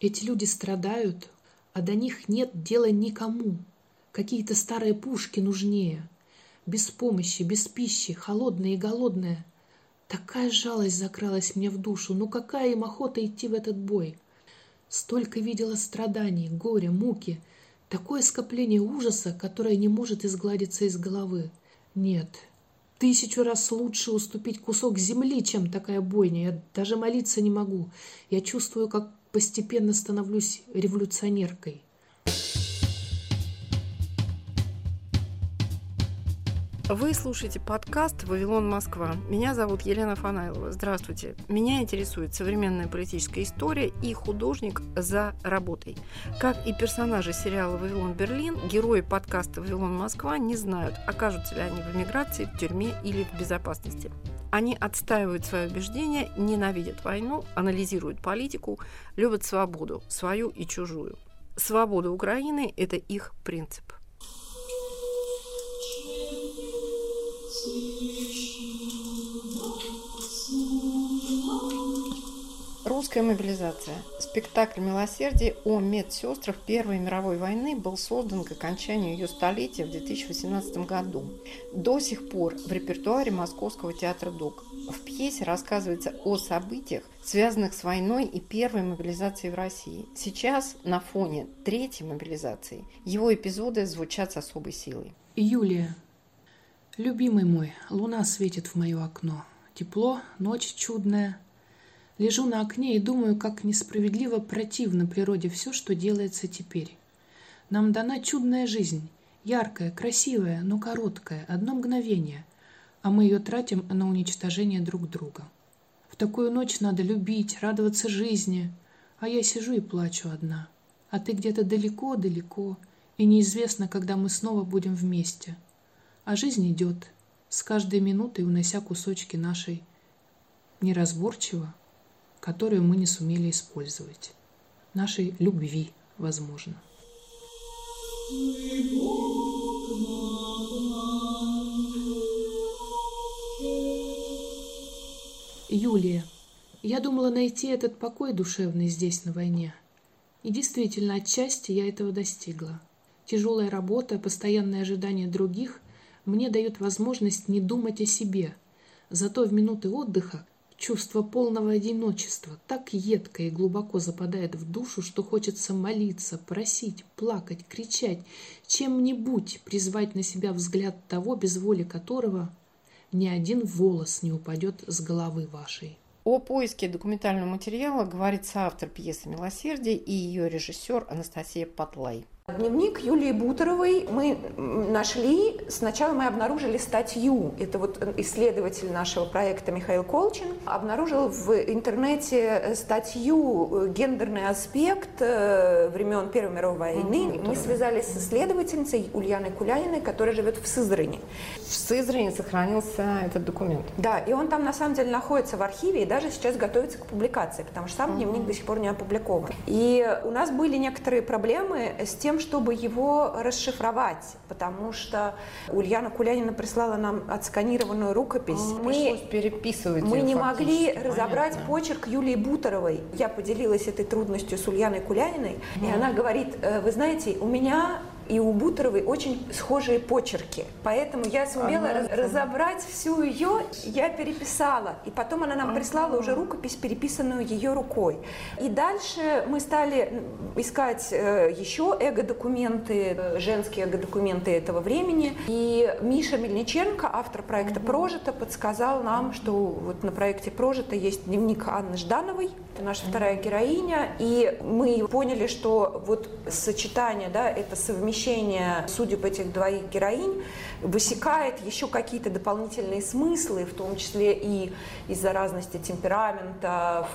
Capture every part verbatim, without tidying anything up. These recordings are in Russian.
Эти люди страдают, а до них нет дела никому. Какие-то старые пушки нужнее. Без помощи, без пищи, холодная и голодная. Такая жалость закралась мне в душу. Ну какая им охота идти в этот бой? Столько видела страданий, горя, муки. Такое скопление ужаса, которое не может изгладиться из головы. Нет, тысячу раз лучше уступить кусок земли, чем такая бойня. Я даже молиться не могу. Я чувствую, как постепенно становлюсь революционеркой. Вы слушаете подкаст «Вавилон, Москва». Меня зовут Елена Фанайлова. Здравствуйте. Меня интересует современная политическая история и художник за работой. Как и персонажи сериала «Вавилон, Берлин», герои подкаста «Вавилон, Москва» не знают, окажутся ли они в эмиграции, в тюрьме или в безопасности. Они отстаивают свои убеждения, ненавидят войну, анализируют политику, любят свободу, свою и чужую. Свобода Украины – это их принцип. Русская мобилизация. Спектакль «Милосердие» о медсестрах Первой мировой войны был создан к окончанию ее столетия в две тысячи восемнадцатом году. До сих пор в репертуаре Московского театра ДОК. В пьесе рассказывается о событиях, связанных с войной и первой мобилизацией в России. Сейчас на фоне третьей мобилизации его эпизоды звучат с особой силой. Юлия. Любимый мой, луна светит в мое окно. Тепло, ночь чудная. Лежу на окне и думаю, как несправедливо противно природе все, что делается теперь. Нам дана чудная жизнь, яркая, красивая, но короткая, одно мгновение, а мы ее тратим на уничтожение друг друга. В такую ночь надо любить, радоваться жизни, а я сижу и плачу одна. А ты где-то далеко-далеко, и неизвестно, когда мы снова будем вместе. А жизнь идет, с каждой минутой унося кусочки нашей неразборчиво, которую мы не сумели использовать. Нашей любви, возможно. Юлия. Я думала найти этот покой душевный здесь, на войне. И действительно, отчасти я этого достигла. Тяжелая работа, постоянное ожидание других мне дают возможность не думать о себе. Зато в минуты отдыха чувство полного одиночества так едко и глубоко западает в душу, что хочется молиться, просить, плакать, кричать, чем-нибудь призвать на себя взгляд того, без воли которого ни один волос не упадет с головы вашей. О поиске документального материала говорит соавтор пьесы «Милосердие» и ее режиссер Анастасия Патлай. Дневник Юлии Бутаровой мы нашли, сначала мы обнаружили статью, это вот исследователь нашего проекта Михаил Колчин обнаружил в интернете статью «Гендерный аспект времен Первой мировой войны». Mm-hmm. Мы связались с исследовательницей Ульяной Куляниной, которая живет в Сызрани. В Сызрани сохранился этот документ. Да, и он там на самом деле находится в архиве и даже сейчас готовится к публикации, потому что сам mm-hmm. дневник до сих пор не опубликован. И у нас были некоторые проблемы с тем, чтобы его расшифровать, потому что Ульяна Кулянина прислала нам отсканированную рукопись. А, мы переписывать мы не могли понятно. разобрать почерк Юлии Бутаровой. Я поделилась этой трудностью с Ульяной Куляниной, mm. и она говорит: вы знаете, у меня и у Бутаровой очень схожие почерки. Поэтому я сумела ага. разобрать всю ее, я переписала. И потом она нам ага. прислала уже рукопись, переписанную ее рукой. И дальше мы стали искать еще эго-документы, женские эго-документы этого времени. И Миша Мельниченко, автор проекта ага. «Прожито», подсказал нам, что вот на проекте «Прожито» есть дневник Анны Ждановой, это наша ага. вторая героиня. И мы поняли, что вот сочетание, да, это совмещение судеб этих двоих героинь высекает еще какие-то дополнительные смыслы, в том числе и из-за разности темпераментов,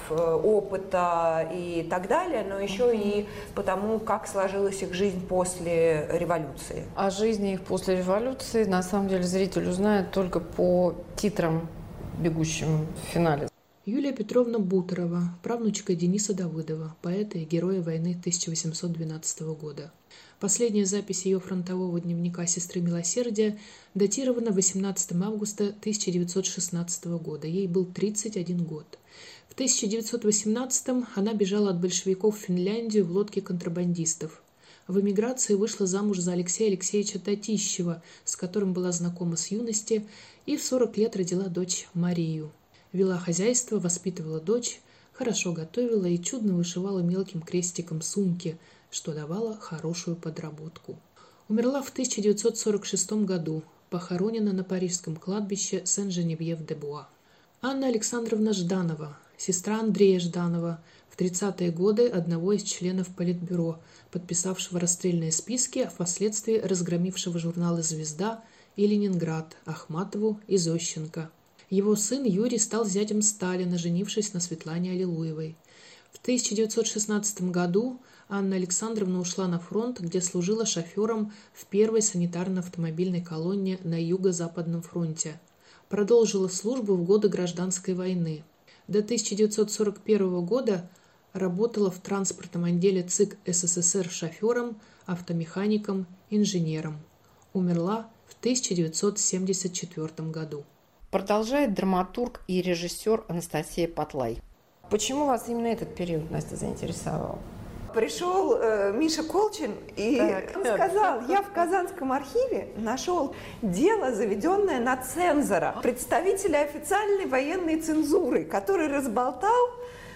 опыта и так далее, но еще и потому, как сложилась их жизнь после революции. О жизни их после революции, на самом деле, зритель узнает только по титрам, бегущим в финале. Юлия Петровна Бутарова, правнучка Дениса Давыдова, поэта и героя войны тысяча восемьсот двенадцатого года. Последняя запись ее фронтового дневника «Сестры Милосердия» датирована восемнадцатого августа тысяча девятьсот шестнадцатого года. Ей был тридцать один год. В тысяча девятьсот восемнадцатом она бежала от большевиков в Финляндию в лодке контрабандистов. В эмиграции вышла замуж за Алексея Алексеевича Татищева, с которым была знакома с юности, и в сорок лет родила дочь Марию. Вела хозяйство, воспитывала дочь, хорошо готовила и чудно вышивала мелким крестиком сумки, что давало хорошую подработку. Умерла в тысяча девятьсот сорок шестом году, похоронена на парижском кладбище Сен-Женевьев-де-Буа. Анна Александровна Жданова, сестра Андрея Жданова, в тридцатые годы одного из членов Политбюро, подписавшего расстрельные списки, а впоследствии разгромившего журналы «Звезда» и «Ленинград» Ахматову и Зощенко. Его сын Юрий стал зятем Сталина, женившись на Светлане Аллилуевой. В тысяча девятьсот шестнадцатом году Анна Александровна ушла на фронт, где служила шофером в первой санитарно-автомобильной колонне на Юго-Западном фронте. Продолжила службу в годы Гражданской войны. До тысяча девятьсот сорок первого года работала в транспортном отделе ЦИК СССР шофером, автомехаником, инженером. Умерла в тысяча девятьсот семьдесят четвёртом году. Продолжает драматург и режиссер Анастасия Патлай. Почему вас именно этот период, Настя, заинтересовал? Пришел э, Миша Колчин и Так. он сказал: я в Казанском архиве нашел дело, заведенное на цензора, представителя официальной военной цензуры, который разболтал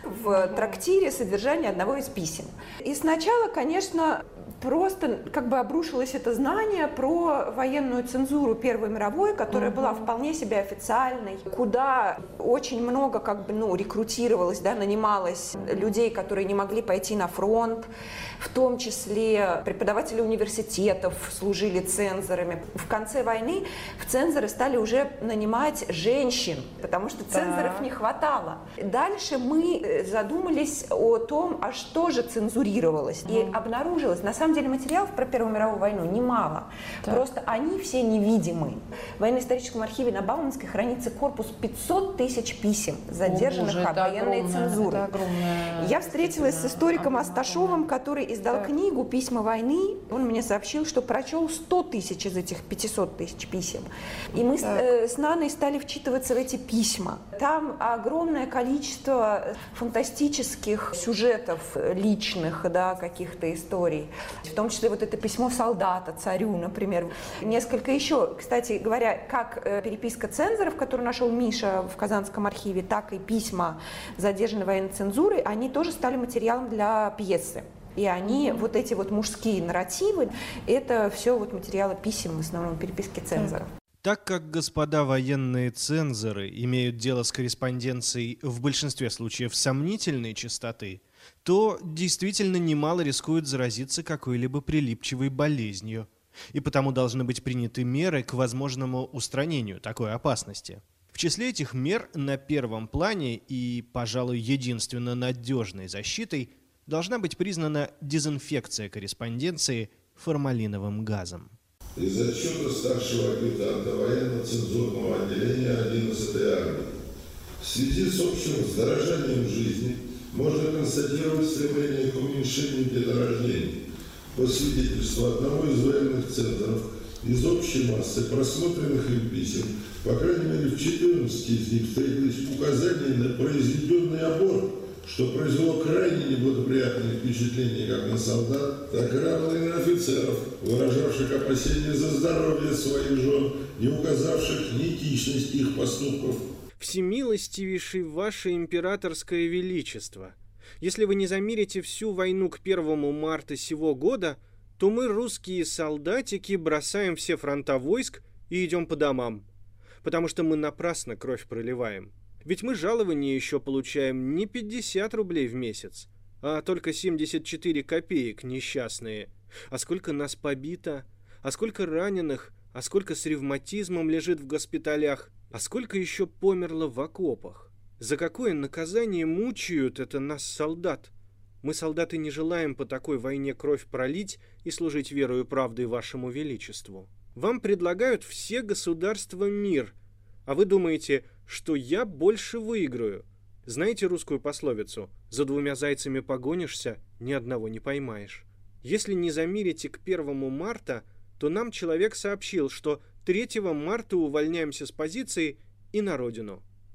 в трактире содержание одного из писем. И сначала, конечно, просто как бы обрушилось это знание про военную цензуру Первой мировой, которая uh-huh. была вполне себе официальной, куда очень много как бы, ну, рекрутировалось, да, нанималось людей, которые не могли пойти на фронт, в том числе преподаватели университетов служили цензорами. В конце войны в цензоры стали уже нанимать женщин, потому что цензоров не хватало. Дальше мы задумались о том, а что же цензурировалось. И обнаружилось, на самом деле, материалов про Первую мировую войну немало. Так. Просто они все невидимы. В военно-историческом архиве на Бауманской хранится корпус пятьсот тысяч писем, задержанных О, от военной цензуры. Я встретилась с историком Асташовым, который издал так. книгу «Письма войны». Он мне сообщил, что прочел сто тысяч из этих пятисот тысяч писем. И мы с, э, с Наной стали вчитываться в эти письма. Там огромное количество фантастических сюжетов личных, да, каких-то историй. В том числе вот это письмо солдата царю, например. Несколько еще, кстати говоря, как переписка цензоров, которую нашел Миша в Казанском архиве, так и письма задержанной военной цензуры, они тоже стали материалом для пьесы. И они, mm-hmm. вот эти вот мужские нарративы, это все вот материалы писем, в основном переписки цензоров. Так как господа военные цензоры имеют дело с корреспонденцией в большинстве случаев сомнительной чистоты, то действительно немало рискуют заразиться какой-либо прилипчивой болезнью, и потому должны быть приняты меры к возможному устранению такой опасности. В числе этих мер на первом плане и, пожалуй, единственно надежной защитой должна быть признана дезинфекция корреспонденции формалиновым газом. Из отчета старшего адъютанта военно-цензурного отделения одиннадцатой армии. В связи с общим вздорожанием жизни можно констатировать стремление к уменьшению деторождений. По свидетельству одного из военных цензоров, из общей массы просмотренных им писем, по крайней мере в четырнадцати из них встретились указания на произведенный аборт, что произвело крайне неблагоприятное впечатление как на солдат, так и равно и на офицеров, выражавших опасения за здоровье своих жен, не указавших неэтичность их поступков. Всемилостивейший ваше императорское величество, если вы не замерите всю войну к первому марта сего года, то мы, русские солдатики, бросаем все фронта войск и идем по домам, потому что мы напрасно кровь проливаем. Ведь мы жалования еще получаем не пятьдесят рублей в месяц, а только семьдесят четыре копеек несчастные. А сколько нас побито, а сколько раненых, а сколько с ревматизмом лежит в госпиталях, а сколько еще померло в окопах. За какое наказание мучают это нас, солдат? Мы, солдаты, не желаем по такой войне кровь пролить и служить верою и правдой вашему величеству. Вам предлагают все государства мир, а вы думаете, что я больше выиграю. Знаете русскую пословицу «За двумя зайцами погонишься, ни одного не поймаешь». Если не замерите к первому марта, то нам человек сообщил, что третьего марта увольняемся с позиции и на родину.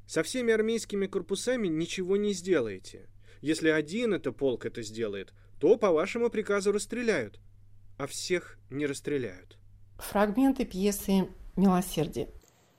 Со всеми армейскими корпусами ничего не сделаете. Если один это полк это сделает, то по вашему приказу расстреляют, а всех не расстреляют. Фрагменты пьесы «Милосердие».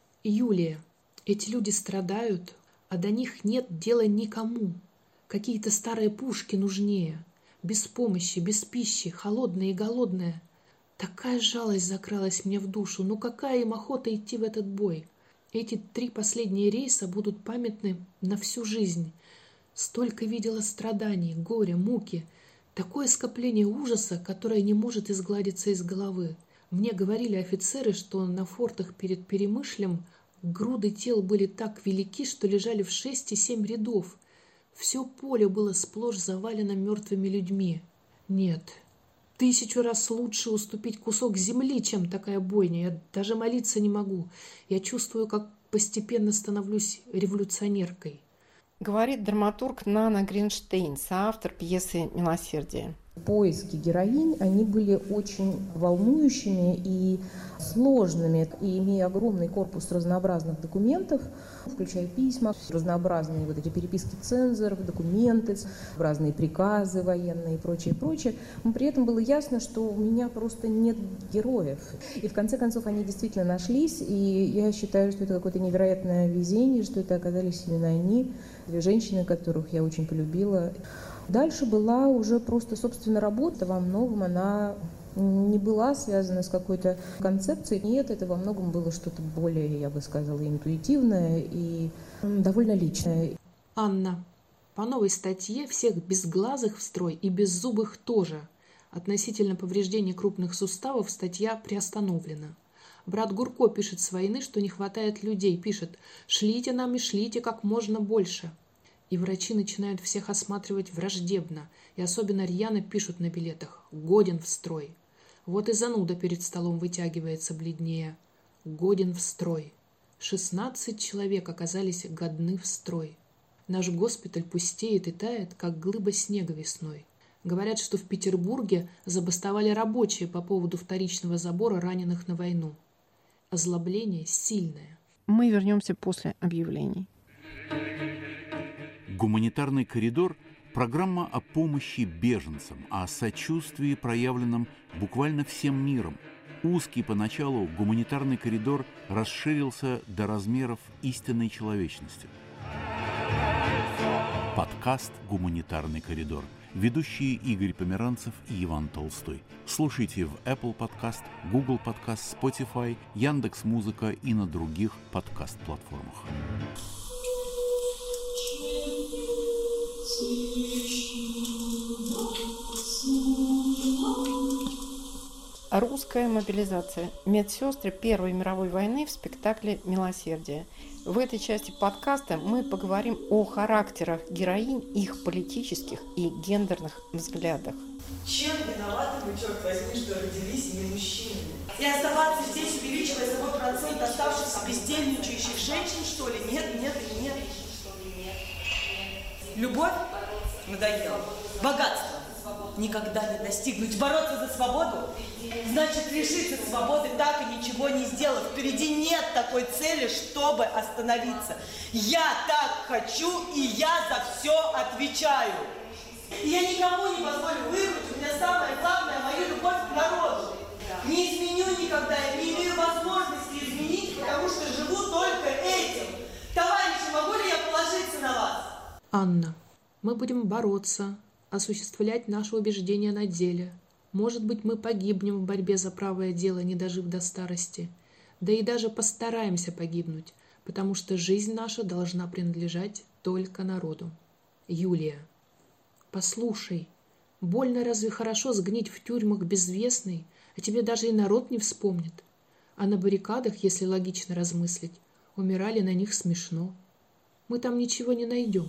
Юлия, эти люди страдают, а до них нет дела никому. Какие-то старые пушки нужнее. Без помощи, без пищи, холодные и голодные. Такая жалость закралась мне в душу. Ну какая им охота идти в этот бой? Эти три последние рейса будут памятны на всю жизнь. Столько видела страданий, горя, муки. Такое скопление ужаса, которое не может изгладиться из головы. Мне говорили офицеры, что на фортах перед Перемышлем груды тел были так велики, что лежали в шесть и семь рядов. Все поле было сплошь завалено мертвыми людьми. Нет, тысячу раз лучше уступить кусок земли, чем такая бойня. Я даже молиться не могу. Я чувствую, как постепенно становлюсь революционеркой. Говорит драматург Нана Гринштейн, соавтор пьесы «Милосердие». Поиски героинь, они были очень волнующими и сложными. И имея огромный корпус разнообразных документов, включая письма, разнообразные вот эти переписки цензоров, документы, разные приказы военные и прочее, прочее, но при этом было ясно, что у меня просто нет героев. И в конце концов они действительно нашлись, и я считаю, что это какое-то невероятное везение, что это оказались именно они, две женщины, которых я очень полюбила. Дальше была уже просто, собственно, работа. Во многом она не была связана с какой-то концепцией. Нет, это во многом было что-то более, я бы сказала, интуитивное и довольно личное. Анна, по новой статье всех безглазых в строй и беззубых тоже. Относительно повреждений крупных суставов статья приостановлена. Брат Гурко пишет с войны, что не хватает людей. Пишет: «Шлите нам и шлите как можно больше». И врачи начинают всех осматривать враждебно, и особенно рьяно пишут на билетах: «Годен в строй». Вот и зануда перед столом вытягивается бледнее. «Годен в строй». Шестнадцать человек оказались годны в строй. Наш госпиталь пустеет и тает, как глыба снега весной. Говорят, что в Петербурге забастовали рабочие по поводу вторичного забора раненых на войну. Озлобление сильное. Мы вернемся после объявлений. Гуманитарный коридор – программа о помощи беженцам, о сочувствии, проявленном буквально всем миром. Узкий поначалу гуманитарный коридор расширился до размеров истинной человечности. Подкаст «Гуманитарный коридор». Ведущие Игорь Померанцев и Иван Толстой. Слушайте в Apple Podcast, Google Podcast, Spotify, Яндекс.Музыка и на других подкаст-платформах. Русская мобилизация. Медсестры Первой мировой войны в спектакле «Милосердие». В этой части подкаста мы поговорим о характерах героинь, их политических и гендерных взглядах. Чем виноваты вы, черт возьми, что родились не мужчинами? И оставаться здесь, увеличивая свой процент оставшихся бездельничающих женщин, что ли? Нет, нет и нет. Любовь надоела. Богатство никогда не достигнуть. Бороться за свободу значит лишиться свободы, так и ничего не сделав. Впереди нет такой цели, чтобы остановиться. Я так хочу, и я за все отвечаю. И я никому не позволю выиграть. У меня самое главное — мою любовь к народу. Не изменю никогда, я не имею возможности изменить, потому что живу только этим. Товарищи, могу ли я положиться на вас? Анна, мы будем бороться, осуществлять наши убеждения на деле. Может быть, мы погибнем в борьбе за правое дело, не дожив до старости. Да и даже постараемся погибнуть, потому что жизнь наша должна принадлежать только народу. Юлия. Послушай, больно разве хорошо сгнить в тюрьмах безвестной, а тебе даже и народ не вспомнит? А на баррикадах, если логично размыслить, умирали на них смешно. Мы там ничего не найдем.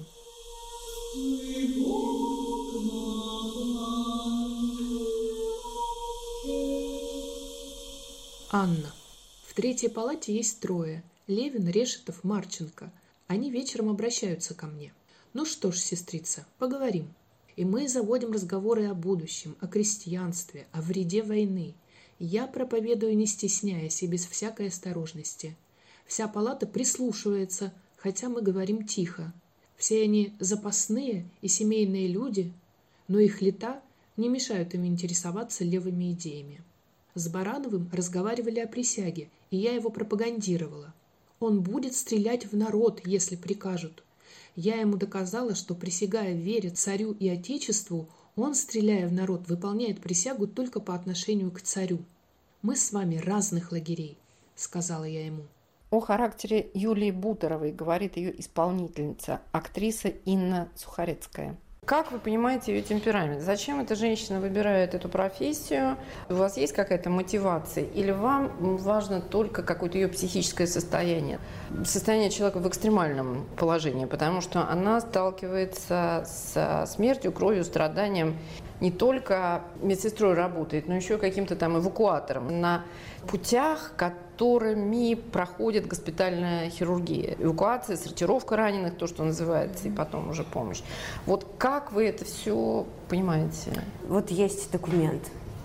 Анна. В третьей палате есть трое. Левин, Решетов, Марченко. Они вечером обращаются ко мне. Ну что ж, сестрица, поговорим. И мы заводим разговоры о будущем, о крестьянстве, о вреде войны. Я проповедую, не стесняясь и без всякой осторожности. Вся палата прислушивается, хотя мы говорим тихо. Все они запасные и семейные люди, но их лета не мешают им интересоваться левыми идеями. С Барановым разговаривали о присяге, и я его пропагандировала. Он будет стрелять в народ, если прикажут. Я ему доказала, что, присягая вере царю и отечеству, он, стреляя в народ, выполняет присягу только по отношению к царю. «Мы с вами разных лагерей», — сказала я ему. О характере Юлии Буторовой говорит ее исполнительница, актриса Инна Сухарецкая. Как вы понимаете ее темперамент? Зачем эта женщина выбирает эту профессию? У вас есть какая-то мотивация? Или вам важно только какое-то ее психическое состояние? Состояние человека в экстремальном положении, потому что она сталкивается с смертью, кровью, страданием. Не только медсестрой работает, но еще каким-то там эвакуатором на путях, которыми проходит госпитальная хирургия. Эвакуация, сортировка раненых, то, что называется, и потом уже помощь. Вот как вы это все понимаете? Вот есть документ,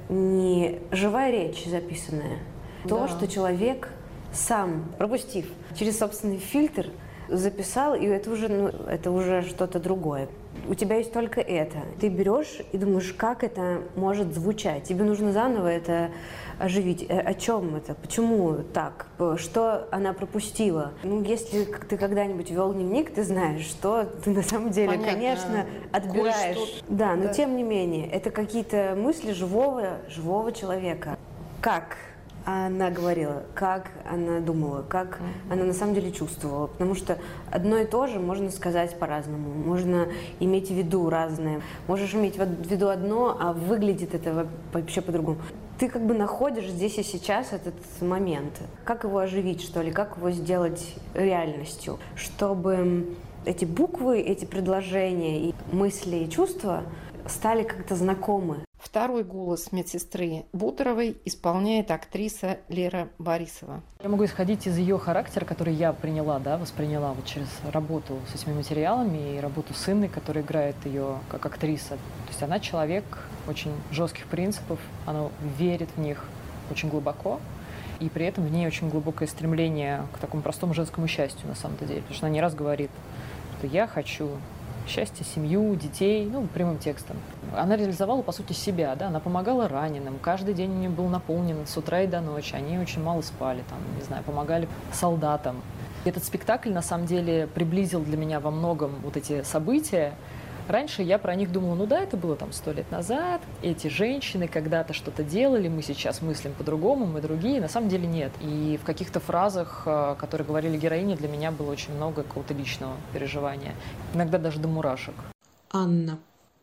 не живая речь записанная. Да. То, что человек сам, пропустив через собственный фильтр, записал, и это уже, ну, это уже что-то другое. У тебя есть только это. Ты берешь и думаешь, как это может звучать. Тебе нужно заново это оживить. О чем это? Почему так? Что она пропустила? Ну, если ты когда-нибудь вел дневник, ты знаешь, что ты на самом деле, понятно, конечно, отбираешь. Кое-что... Да, но да. Тем не менее, это какие-то мысли живого, живого человека. Как она говорила, как она думала, как mm-hmm. она на самом деле чувствовала. Потому что одно и то же можно сказать по-разному. Можно иметь в виду разное. Можешь иметь в виду одно, а выглядит это вообще по-другому. Ты как бы находишь здесь и сейчас этот момент. Как его оживить, что ли? Как его сделать реальностью? Чтобы эти буквы, эти предложения, и мысли, и чувства стали как-то знакомы. Второй голос медсестры Буторовой исполняет актриса Лера Борисова. Я могу исходить из ее характера, который я приняла, да, восприняла вот через работу с этими материалами и работу с Инной, которая играет ее как актриса. То есть она человек очень жестких принципов, она верит в них очень глубоко, и при этом в ней очень глубокое стремление к такому простому женскому счастью на самом деле. Потому что она не раз говорит, что я хочу счастье, семью, детей, ну, прямым текстом. Она реализовала, по сути, себя, да, она помогала раненым, каждый день у нее был наполнен с утра и до ночи, они очень мало спали, там, не знаю, помогали солдатам. Этот спектакль, на самом деле, приблизил для меня во многом вот эти события. Раньше я про них думала, ну да, это было там сто лет назад, эти женщины когда-то что-то делали, мы сейчас мыслим по-другому, мы другие. На самом деле нет. И в каких-то фразах, которые говорили героини, для меня было очень много какого-то личного переживания. Иногда даже до мурашек. Анна.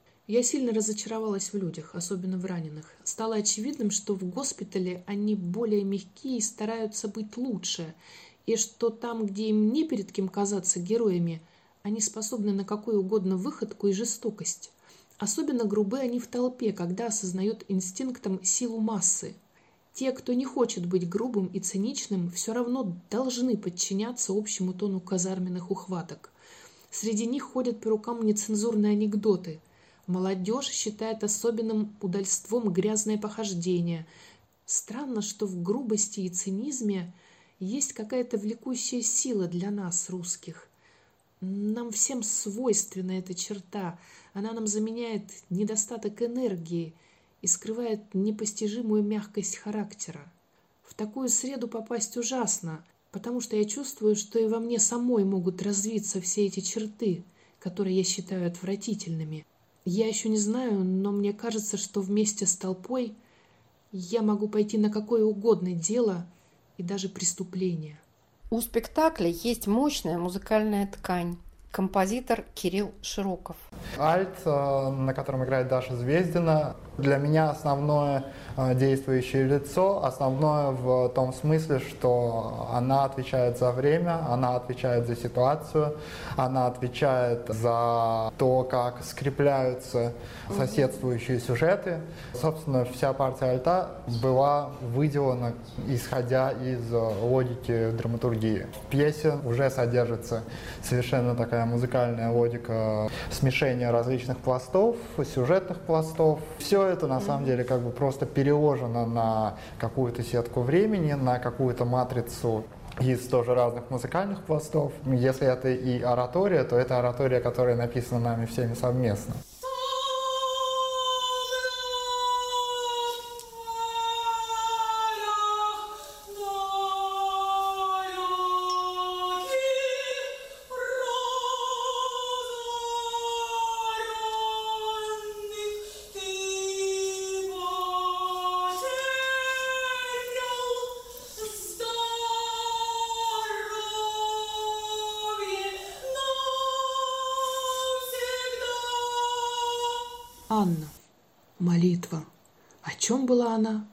Я сильно разочаровалась в людях, особенно в раненых. Стало очевидным, что в госпитале они более мягкие и стараются быть лучше, и что там, где им не перед кем казаться героями, они способны на какую угодно выходку и жестокость. Особенно грубы они в толпе, когда осознают инстинктом силу массы. Те, кто не хочет быть грубым и циничным, все равно должны подчиняться общему тону казарменных ухваток. Среди них ходят по рукам нецензурные анекдоты. Молодежь считает особенным удальством грязное похождение. Странно, что в грубости и цинизме есть какая-то влекущая сила для нас, русских. Нам всем свойственна эта черта. Она нам заменяет недостаток энергии и скрывает непостижимую мягкость характера. В такую среду попасть ужасно, потому что я чувствую, что и во мне самой могут развиться все эти черты, которые я считаю отвратительными. Я еще не знаю, но мне кажется, что вместе с толпой я могу пойти на какое угодно дело и даже преступление. У спектакля есть мощная музыкальная ткань. Композитор Кирилл Широков. Альт, на котором играет Даша Звездина, для меня основное действующее лицо, основное в том смысле, что она отвечает за время, она отвечает за ситуацию, она отвечает за то, как скрепляются соседствующие сюжеты. Собственно, вся партия альта была выделана, исходя из логики драматургии. В пьесе уже содержится совершенно такая музыкальная логика смешения смешение различных пластов, сюжетных пластов. Все это на самом деле как бы просто переложено на какую-то сетку времени, на какую-то матрицу из тоже разных музыкальных пластов. Если это и оратория, то это оратория, которая написана нами всеми совместно. Анна. Молитва. О чем была она?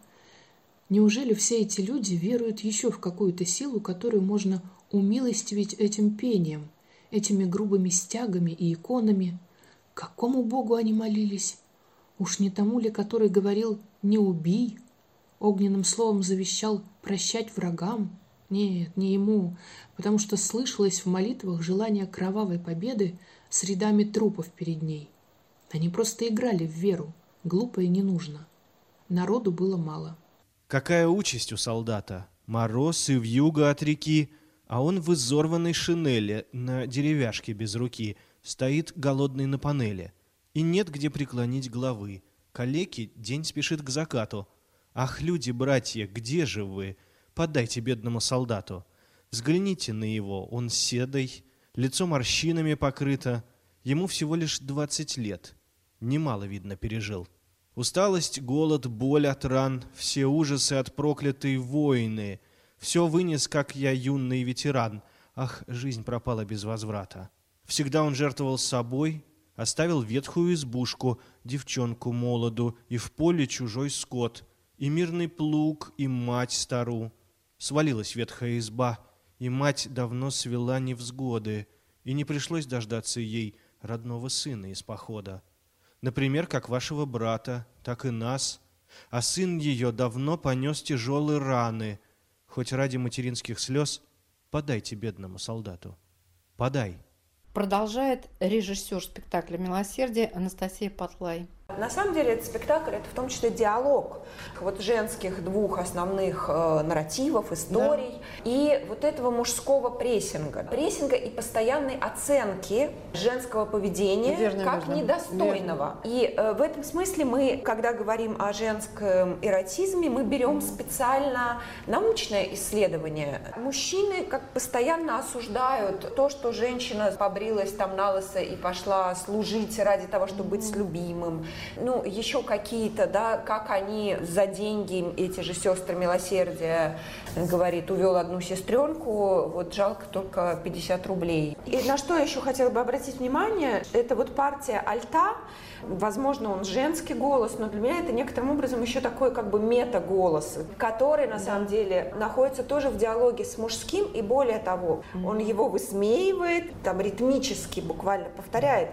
Неужели все эти люди веруют еще в какую-то силу, которую можно умилостивить этим пением, этими грубыми стягами и иконами? К какому богу они молились? Уж не тому ли, который говорил «не убий», огненным словом завещал прощать врагам? Нет, не ему, потому что слышалось в молитвах желание кровавой победы с рядами трупов перед ней. Они просто играли в веру, глупо и не нужно. Народу было мало. Какая участь у солдата? Мороз и вьюга от реки, а он в изорванной шинели на деревяшке без руки стоит голодный на панели. И нет где преклонить головы. Калеки день спешит к закату. Ах, люди, братья, где же вы? Подайте бедному солдату. Взгляните на его, он седой, лицо морщинами покрыто. Ему всего лишь двадцать лет. Немало, видно, пережил. Усталость, голод, боль от ран, все ужасы от проклятой войны. Все вынес, как я, юный ветеран. Ах, жизнь пропала без возврата. Всегда он жертвовал собой, оставил ветхую избушку, девчонку молоду, и в поле чужой скот, и мирный плуг, и мать стару. Свалилась ветхая изба, и мать давно свела невзгоды, и не пришлось дождаться ей родного сына из похода. Например, как вашего брата, так и нас. А сын ее давно понес тяжелые раны. Хоть ради материнских слез подайте бедному солдату. Подай. Продолжает режиссер спектакля «Милосердие» Анастасия Патлай. На самом деле этот спектакль – это в том числе диалог вот женских двух основных э, нарративов, историй, да. И вот этого мужского прессинга. Прессинга и постоянной оценки женского поведения верно, как верно. недостойного. Верно. И э, в этом смысле мы, когда говорим о женском эротизме, мы берем специально научное исследование. Мужчины как постоянно осуждают то, что женщина побрилась там на лысо и пошла служить ради того, чтобы быть с любимым. Ну, еще какие-то, да, как они за деньги, эти же сестры милосердия, говорит, увел одну сестренку, вот жалко только пятьдесят рублей. И на что я еще хотела бы обратить внимание, это вот партия альта, возможно, он женский голос, но для меня это некоторым образом еще такой как бы мета-голос, который на самом деле находится тоже в диалоге с мужским, и более того, он его высмеивает, там ритмически буквально повторяет.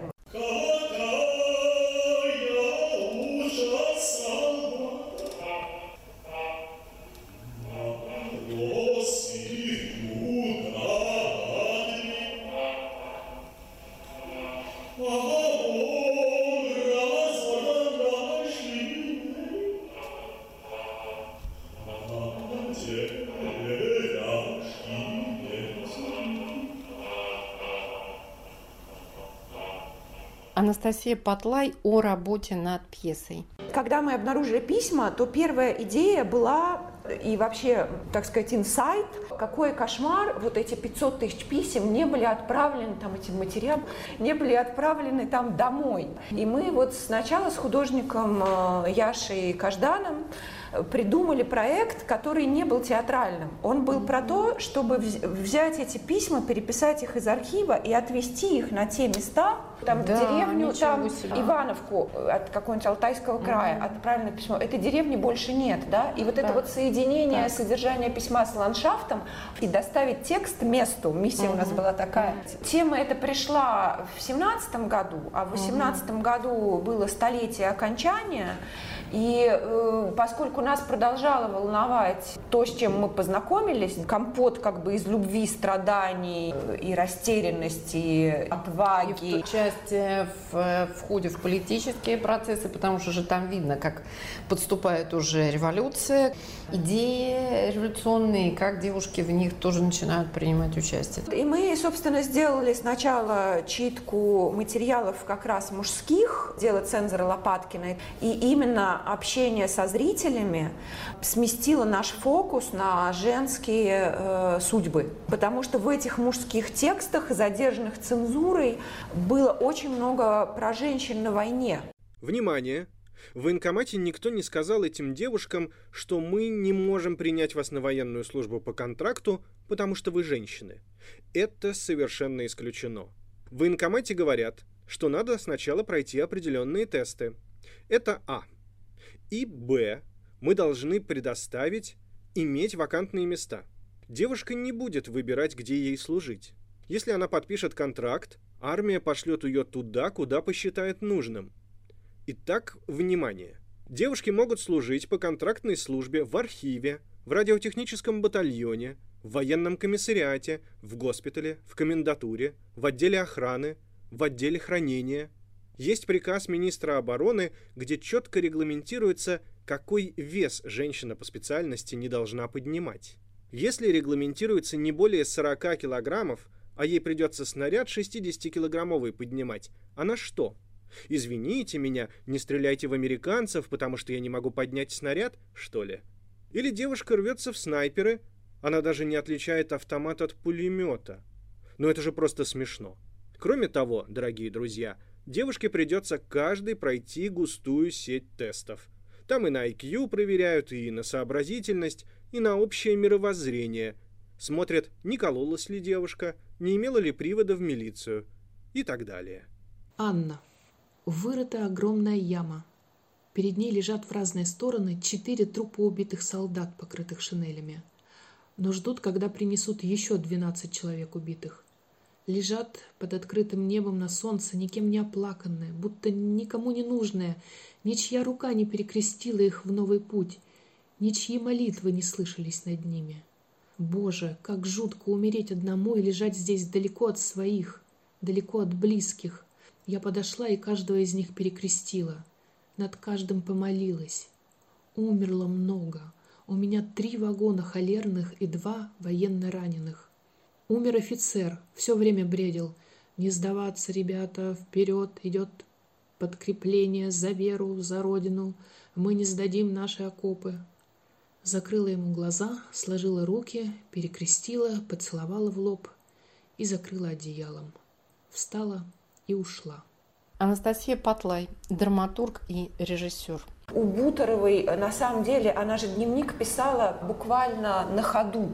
Анастасия Патлай о работе над пьесой. Когда мы обнаружили письма, то первая идея была, и вообще, так сказать, инсайт, какой кошмар, вот эти пятьсот тысяч писем не были отправлены, там, этим матерям, не были отправлены там домой. И мы вот сначала с художником Яшей Кажданом придумали проект, который не был театральным. Он был про то, чтобы взять эти письма, переписать их из архива и отвезти их на те места, там, да, в деревню, там, Ивановку от какого-нибудь Алтайского края, mm-hmm. отправлено письмо. Этой деревни больше нет, да? И вот так. это вот соединение так. содержания письма с ландшафтом и доставить текст месту. Миссия mm-hmm. у нас была такая. Mm-hmm. Тема эта пришла в семнадцатом году, а в восемнадцатом mm-hmm. году было столетие окончания. И э, поскольку нас продолжало волновать то, с чем мы познакомились, компот как бы из любви, страданий и растерянности, отваги, участие в входе в политические процессы, потому что же там видно, как подступает уже революция, идеи революционные, как девушки в них тоже начинают принимать участие. И мы, собственно, сделали сначала читку материалов как раз мужских, дело цензора Лопаткиной, и именно общение со зрителями сместило наш фокус на женские э, судьбы, потому что в этих мужских текстах, задержанных цензурой, было очень много про женщин на войне. Внимание! В военкомате никто не сказал этим девушкам, что мы не можем принять вас на военную службу по контракту, потому что вы женщины. Это совершенно исключено. В военкомате говорят, что надо сначала пройти определенные тесты. Это А. И Б. Мы должны предоставить иметь вакантные места. Девушка не будет выбирать, где ей служить. Если она подпишет контракт, армия пошлет ее туда, куда посчитает нужным. Итак, внимание! Девушки могут служить по контрактной службе в архиве, в радиотехническом батальоне, в военном комиссариате, в госпитале, в комендатуре, в отделе охраны, в отделе хранения. Есть приказ министра обороны, где четко регламентируется, какой вес женщина по специальности не должна поднимать. Если регламентируется не более сорока килограммов, а ей придется снаряд шестидесятикилограммовый поднимать, она что? Извините меня, не стреляйте в американцев, потому что я не могу поднять снаряд, что ли? Или девушка рвется в снайперы, она даже не отличает автомат от пулемета. Но это же просто смешно. Кроме того, дорогие друзья, девушке придется каждый пройти густую сеть тестов. Там и на ай кью проверяют, и на сообразительность, и на общее мировоззрение. Смотрят, не кололась ли девушка, не имела ли привода в милицию и так далее. Анна. Вырыта огромная яма. Перед ней лежат в разные стороны четыре трупа убитых солдат, покрытых шинелями. Но ждут, когда принесут еще двенадцать человек убитых. Лежат под открытым небом на солнце, никем не оплаканные, будто никому не нужные, ничья рука не перекрестила их в новый путь, ничьи молитвы не слышались над ними. Боже, как жутко умереть одному и лежать здесь далеко от своих, далеко от близких. Я подошла и каждого из них перекрестила, над каждым помолилась. Умерло много. У меня три вагона холерных и два военно раненых. Умер офицер, все время бредил. Не сдаваться, ребята, вперед, идет подкрепление за веру, за родину. Мы не сдадим наши окопы. Закрыла ему глаза, сложила руки, перекрестила, поцеловала в лоб и закрыла одеялом. Встала и ушла. Анастасия Патлай, драматург и режиссер. У Буторовой, на самом деле, она же дневник писала буквально на ходу.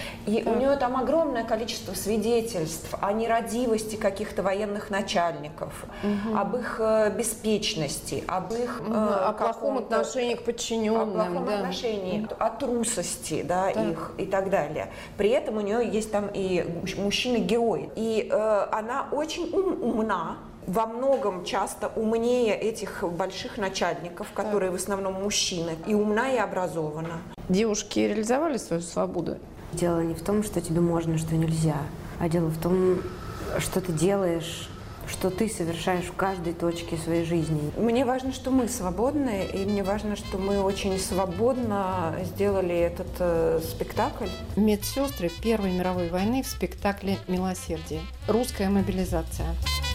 И так. У нее там огромное количество свидетельств о нерадивости каких-то военных начальников, угу. об их беспечности, об их... Угу. О плохом отношении к подчиненным. О плохом да. отношении, о трусости, да, их и так далее. При этом у нее есть там и мужчины-герои. И э, она очень ум, умна. Во многом часто умнее этих больших начальников, которые так. в основном мужчины, и умна, и образована. Девушки реализовали свою свободу? Дело не в том, что тебе можно, что нельзя, а дело в том, что ты делаешь, что ты совершаешь в каждой точке своей жизни. Мне важно, что мы свободны, и мне важно, что мы очень свободно сделали этот э, спектакль. Медсестры Первой мировой войны в спектакле «Милосердие». Русская мобилизация.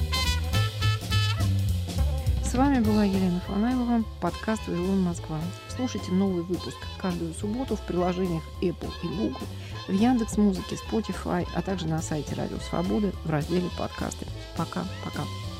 С вами была Елена Фанайлова, подкаст «Вавилон Москва». Слушайте новый выпуск каждую субботу в приложениях Apple и Google, в Яндекс.Музыке, Spotify, а также на сайте Радио Свободы в разделе «Подкасты». Пока-пока.